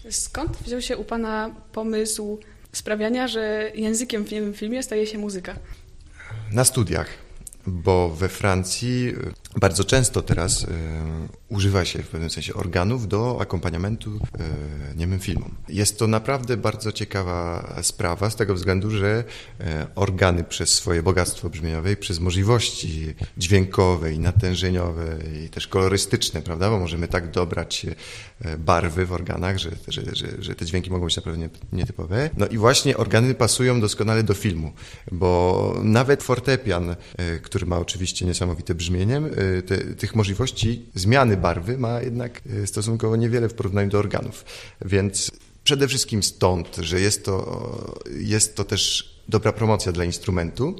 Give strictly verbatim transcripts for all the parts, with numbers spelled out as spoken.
Skąd wziął się u Pana pomysł sprawiania, że językiem w niemym filmie staje się muzyka? Na studiach, bo we Francji bardzo często teraz y, używa się w pewnym sensie organów do akompaniamentu y, niemym filmom. Jest to naprawdę bardzo ciekawa sprawa z tego względu, że y, organy przez swoje bogactwo brzmieniowe i przez możliwości dźwiękowe i natężeniowe i też kolorystyczne, prawda, bo możemy tak dobrać y, barwy w organach, że, że, że, że te dźwięki mogą być naprawdę nietypowe. No i właśnie organy pasują doskonale do filmu, bo nawet fortepian, y, który ma oczywiście niesamowite brzmienie, Te, tych możliwości zmiany barwy ma jednak stosunkowo niewiele w porównaniu do organów. Więc przede wszystkim stąd, że jest to, jest to też dobra promocja dla instrumentu,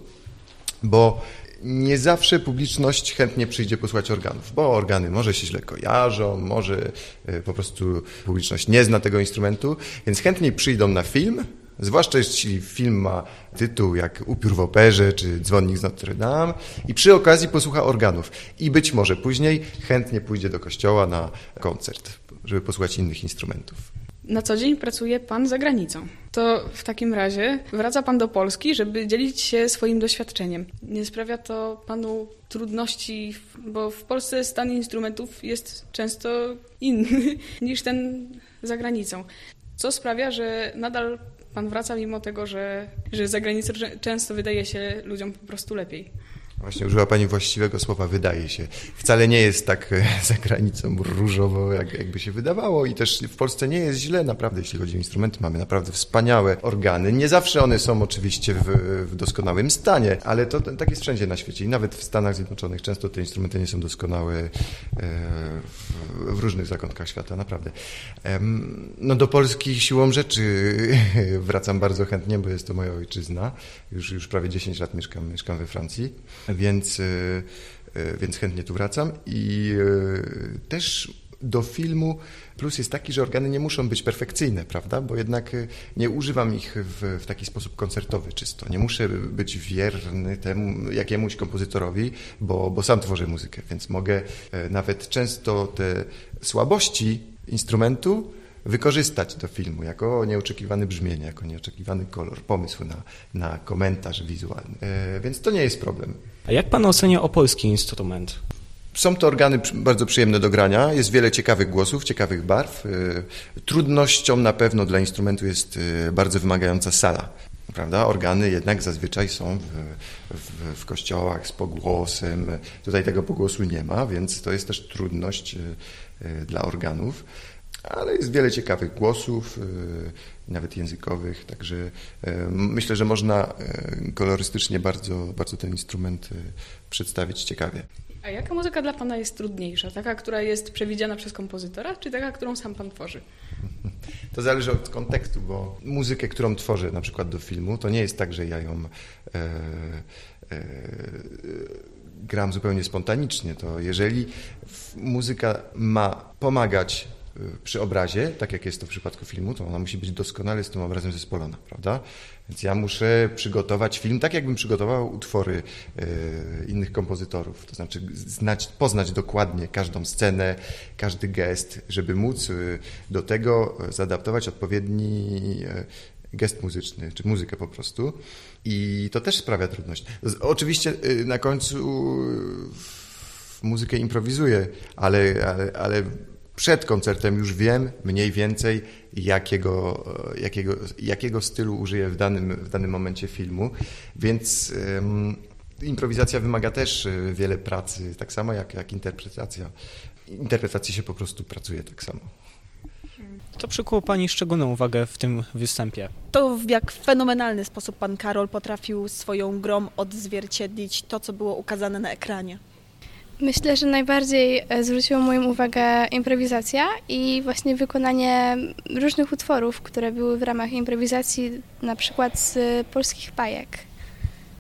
bo nie zawsze publiczność chętnie przyjdzie posłuchać organów, bo organy może się źle kojarzą, może po prostu publiczność nie zna tego instrumentu, więc chętniej przyjdą na film, zwłaszcza jeśli film ma tytuł jak Upiór w operze czy Dzwonnik z Notre Dame i przy okazji posłucha organów. I być może później chętnie pójdzie do kościoła na koncert, żeby posłuchać innych instrumentów. Na co dzień pracuje Pan za granicą. To w takim razie wraca Pan do Polski, żeby dzielić się swoim doświadczeniem. Nie sprawia to Panu trudności, bo w Polsce stan instrumentów jest często inny niż ten za granicą. Co sprawia, że nadal Pan wraca mimo tego, że, że za granicą często wydaje się ludziom po prostu lepiej. Właśnie użyła Pani właściwego słowa, wydaje się. Wcale nie jest tak za granicą różowo, jak, jakby się wydawało i też w Polsce nie jest źle, naprawdę, jeśli chodzi o instrumenty. Mamy naprawdę wspaniałe organy. Nie zawsze one są oczywiście w, w doskonałym stanie, ale to tak jest wszędzie na świecie i nawet w Stanach Zjednoczonych często te instrumenty nie są doskonałe w, w różnych zakątkach świata, naprawdę. No do Polski siłą rzeczy wracam bardzo chętnie, bo jest to moja ojczyzna. Już, już prawie dziesięć lat mieszkam, mieszkam we Francji. Więc, więc chętnie tu wracam i też do filmu plus jest taki, że organy nie muszą być perfekcyjne, prawda, bo jednak nie używam ich w, w taki sposób koncertowy czysto. Nie muszę być wierny temu jakiemuś kompozytorowi, bo, bo sam tworzę muzykę, więc mogę nawet często te słabości instrumentu wykorzystać do filmu jako nieoczekiwane brzmienie, jako nieoczekiwany kolor, pomysł na, na komentarz wizualny. E, więc to nie jest problem. A jak Pan ocenia opolski instrument? Są to organy bardzo przyjemne do grania, jest wiele ciekawych głosów, ciekawych barw. E, trudnością na pewno dla instrumentu jest e, bardzo wymagająca sala. Prawda? Organy jednak zazwyczaj są w, w, w kościołach z pogłosem. Tutaj tego pogłosu nie ma, więc to jest też trudność e, dla organów. Ale jest wiele ciekawych głosów, nawet językowych, także myślę, że można kolorystycznie bardzo, bardzo ten instrument przedstawić ciekawie. A jaka muzyka dla Pana jest trudniejsza? Taka, która jest przewidziana przez kompozytora, czy taka, którą sam Pan tworzy? To zależy od kontekstu, bo muzykę, którą tworzę na przykład do filmu, to nie jest tak, że ja ją e, e, gram zupełnie spontanicznie. To jeżeli muzyka ma pomagać przy obrazie, tak jak jest to w przypadku filmu, to ona musi być doskonale z tym obrazem zespolona, prawda? Więc ja muszę przygotować film tak, jakbym przygotował utwory e, innych kompozytorów, to znaczy znać, poznać dokładnie każdą scenę, każdy gest, żeby móc do tego zaadaptować odpowiedni gest muzyczny, czy muzykę po prostu. I to też sprawia trudność. Oczywiście na końcu muzykę improwizuję, ale, ale, ale przed koncertem już wiem mniej więcej, jakiego, jakiego, jakiego stylu użyję w danym, w danym momencie filmu, więc um, improwizacja wymaga też wiele pracy, tak samo jak, jak interpretacja. Interpretacji się po prostu pracuje tak samo. To przykuło Pani szczególną uwagę w tym występie. To w jak fenomenalny sposób Pan Karol potrafił swoją grą odzwierciedlić to, co było ukazane na ekranie. Myślę, że najbardziej zwróciła moją uwagę improwizacja i właśnie wykonanie różnych utworów, które były w ramach improwizacji, na przykład z polskich bajek.